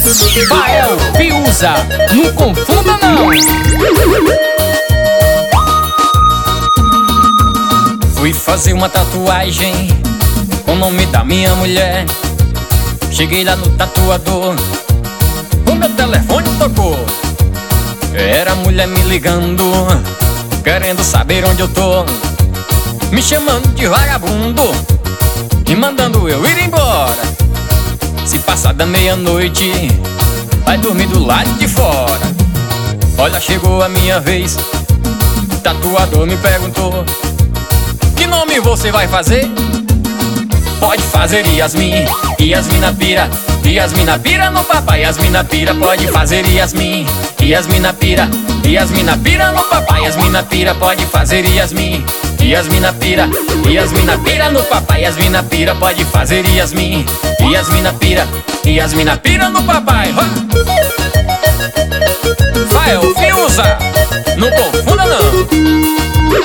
Fael Fiuza, não confunda não. Fui fazer uma tatuagem com o nome da minha mulher. Cheguei lá no tatuador, o meu telefone tocou. Era a mulher me ligando, querendo saber onde eu tô, me chamando de vagabundo e mandando eu ir embora. Se passar da meia-noite, vai dormir do lado de fora. Olha, chegou a minha vez, o tatuador me perguntou: que nome você vai fazer? Pode fazer Yasmin, Yasmina pira, Yasmina pira no papai, Yasmina pira. Pode fazer Yasmin, Yasmina pira, Yasmina pira no papai, Yasmina pira. Pode fazer Yasmin, Yasmina pira, Yasmina pira no papai, Yasmina pira. Pode fazer Yasmin, Yasmina pira, Yasmina pira no papai. Fael Fiuza, não confunda não.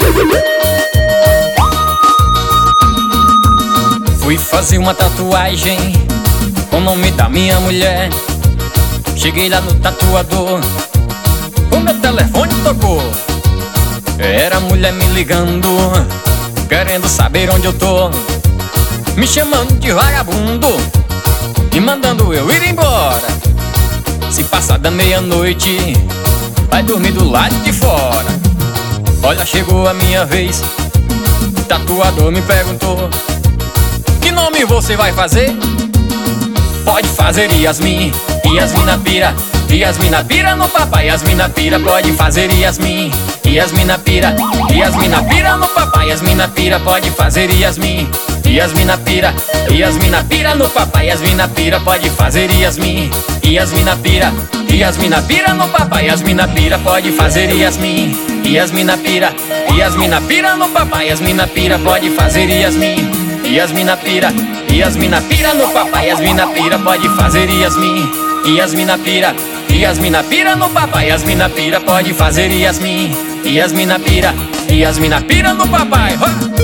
Fui fazer uma tatuagem com o nome da minha mulher. Cheguei lá no tatuador, o meu telefone tocou. Era a mulher me ligando, querendo saber onde eu tô, me chamando de vagabundo e mandando eu ir embora. Se passar da meia-noite, vai dormir do lado de fora. Olha, chegou a minha vez, o tatuador me perguntou: que nome você vai fazer? Pode fazer Yasmin, Yasmina pira, Yasmina pira no papai, Yasmina pira. Pode fazer Yasmin, Yasmina pira, Yasmina pira no papai, Yasmina pira. Pode fazer Yasmin, Yasmina pira, Yasmina pira no papai, Yasmina pira. Pode fazer Yasmin, Yasmina pira, Yasmina pira no papai, Yasmina pira. Pode fazer Yasmin, Yasmina pira, Yasmina pira no papai, Yasmina pira. Pode fazer Yasmin, Yasmina pira, Yasmina pira no papai, Yasmina pira. Pode fazer Yasmin, Yasmina pira, Yasmina pira no papai, Yasmina pira. Pode fazer Yasmin, Yasmina pira, Yasmina pira no papai.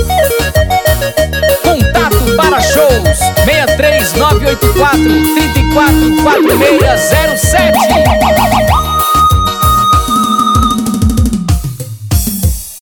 Contato para shows 63984 344607.